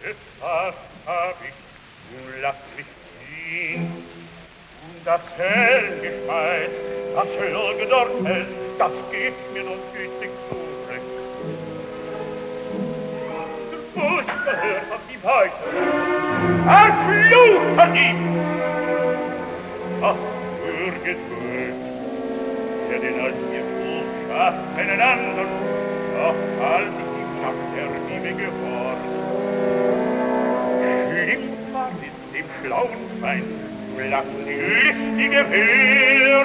Was hab ich? Nun lass mich ziehen. Das Hellgeschmeiß, das Lurge dort hält, das geht mir nun gütig zurecht. Furchtbar hört auf die Weite, ein Fluch vergiebt. Ach, Geduld, der den als ihr Fluch schafft einen anderen, doch als ich die Macht der Liebe gehorcht. Schlimm war mit dem schlauen Feind, lass die listige Wehr.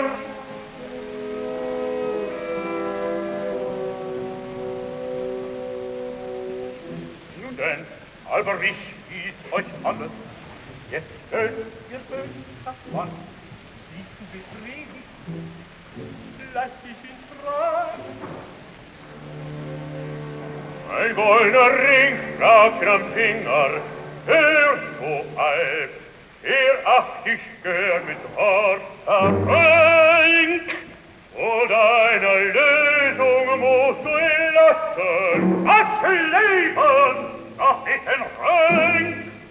Nun denn, aber ich hieß euch alles, jetzt ihr das Mann, siehst du befriedigt, lass dich in Freude. Ein goldener Ring, Frauchen am Finger, hörst du alt, acht dich gern mit Wort errein. Vor deiner Lösung musst du ihn lassen, das Leben noch nicht rein.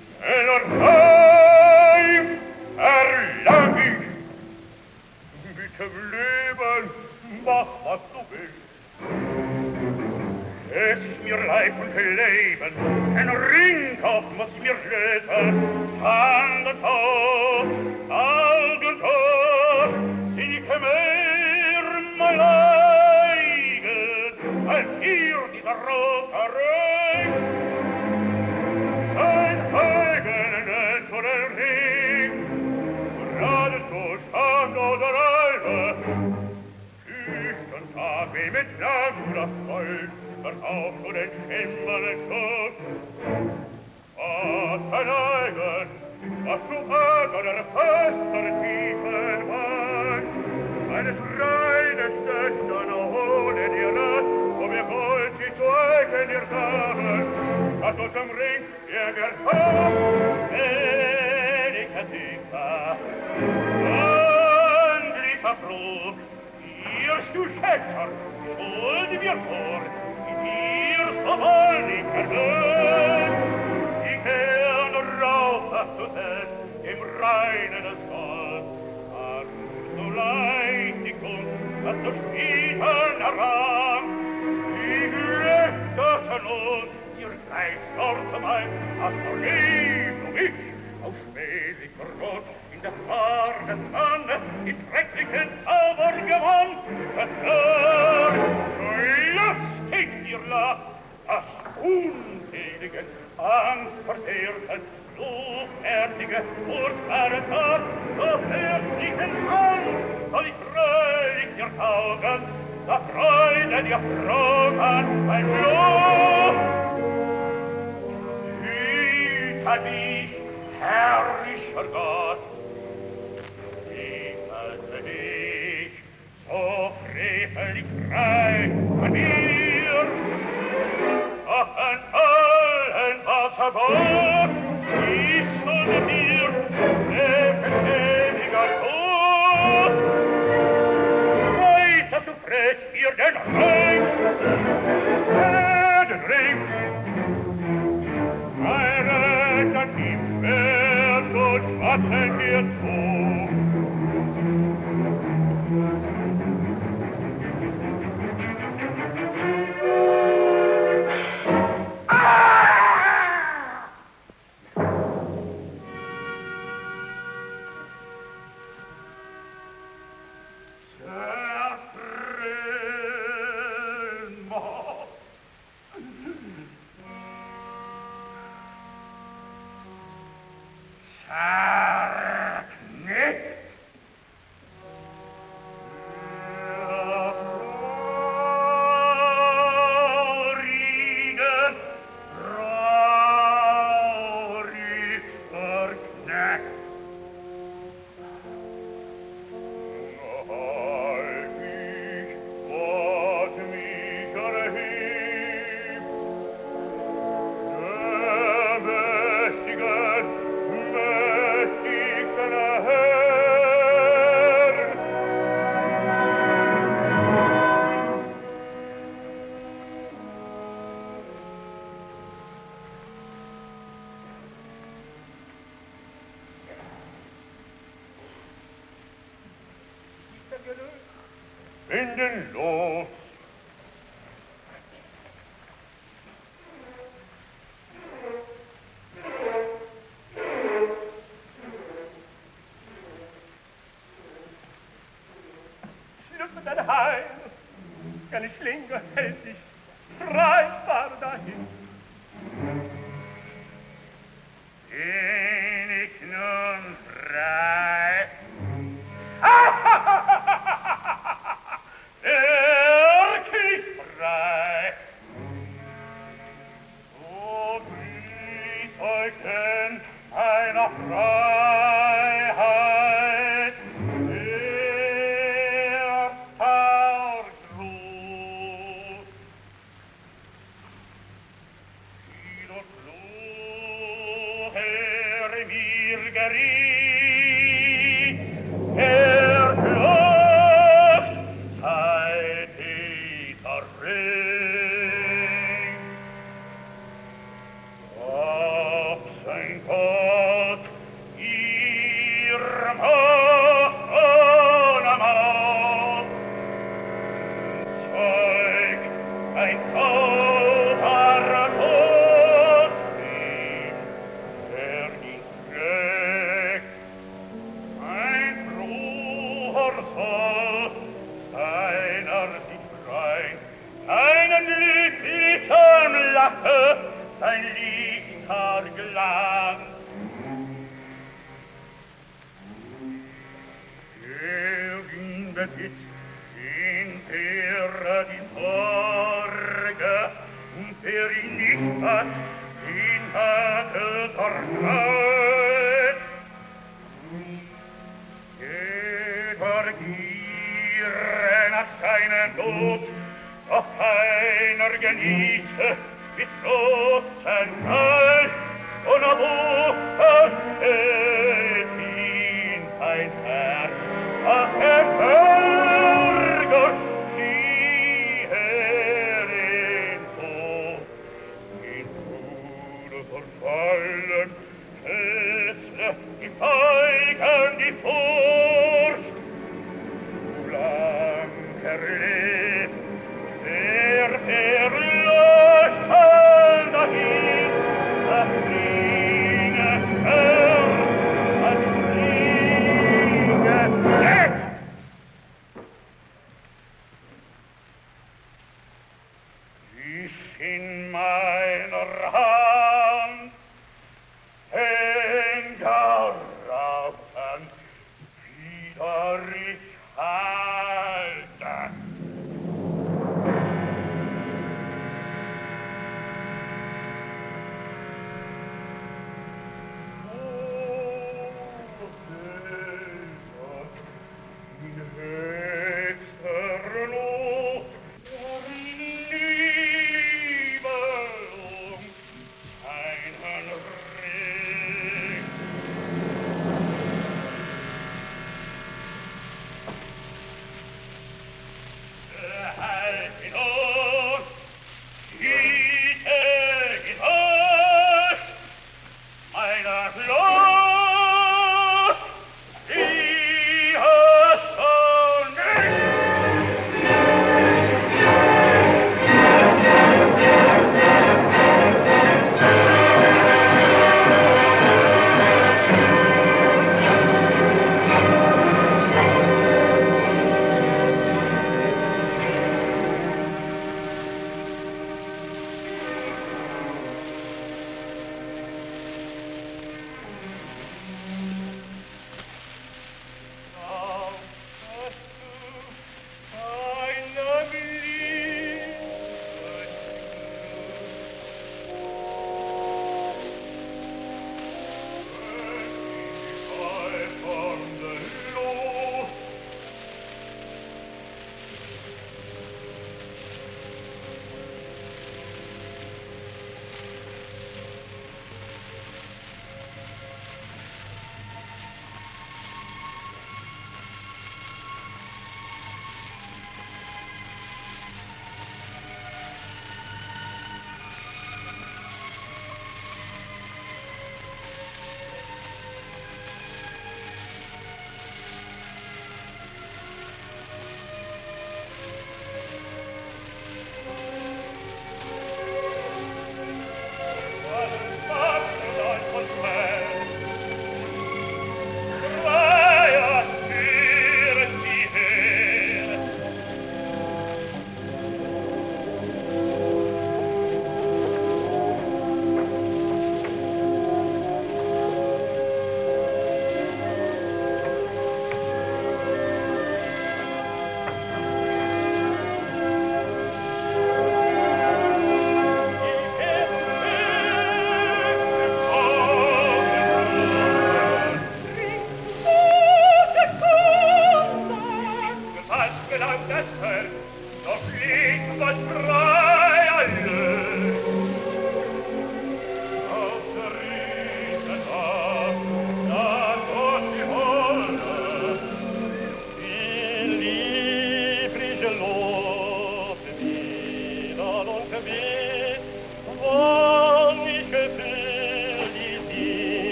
Heim erlang ich, bitte Leben, mach was du willst. Es mir Leib und Leben, ein Ringkauf muss mir lösen, Hand und Tod, sie mehr mein eigen, als ihr dieser rote Ring. Ein eigenen zu den Ring, gerade so stand oder Albe, schüchtern Tag wie mit Nacht Gold, verkauf du den schimmernden Schuss. Was ein Eigen, was du oder fester Tiefen weißt, eines reines Töchtern ohne dir Last, wo wir Gold sie zu eigen dir sagen, dass uns am Ring ihr Gerfahr, Delicatica, andlicher Flug, irrst du Schätzer, schuld mir vor, ihr so wollig erhöht, die Kern rauf hast du selbst im reinen Gold, hast so leicht die Kunst, dass du Spielern heran, die Glöckter Not, ihr Geist dort mein, hast du lieb, du mich, auf schmählicher Rot, in der Farbe Pfanne, die schrecklichen Zauber gewann, lustig ihr lacht, das unselige, angstversehrten, blutfertige, furchtbare Tat, so fertigen an, soll ich fröhlich dir taugen, da Freude dir frohen, mein Blut. Hüte dich, herrlicher Gott, hüte dich, so frevelig frei von dir. Ach, an allen Wasserbord ist unter dir der beständiger Tod. Weiter zu frech ihr den Ring, den Ring. Meine Retter wird und schwatzen dir zu. Nicht finden los. Schlüpfe dein Heim, keine Schlinge hält dich frei, fahr dahin. Bin ich nun frei? Wirklich frei. So wie Zeugchen einer Freiheit, erster Gruß. Fido Fluch, mir geriet, Flucht, seit dieser Ring. Ob sein Gott ihr Macht Zeug, ein Zaubergott rief, nicht weg. Ein Bruder soll seiner sich freien, seinen lieblichen Lache, sein lichter Glanz. In Besitz, in der die Sorge, der ihn nicht hat, ihn hatte vertraut. Jeder Gier nach seinem Tod, doch keiner genieße mit großen Teil, und er steht ihn ein Herr, ach Bürger, die Herrin so, in Tode verfallen, Schätze, die Feigen, die Furcht, so lang erlebt, der verlöschen dahin, das Fliege als Fliege jetzt. Ich in meiner Hand Henker rauchen, wieder ich halte. In höchster Not der Liebe einen Ring. Halt ihn auf, hiete ihn aus, meiner Lust, die hast du nicht.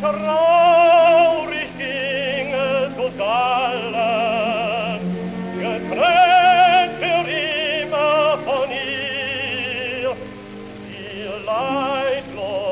traurig ging es uns allen, getrennt für immer von ihr, die leidlos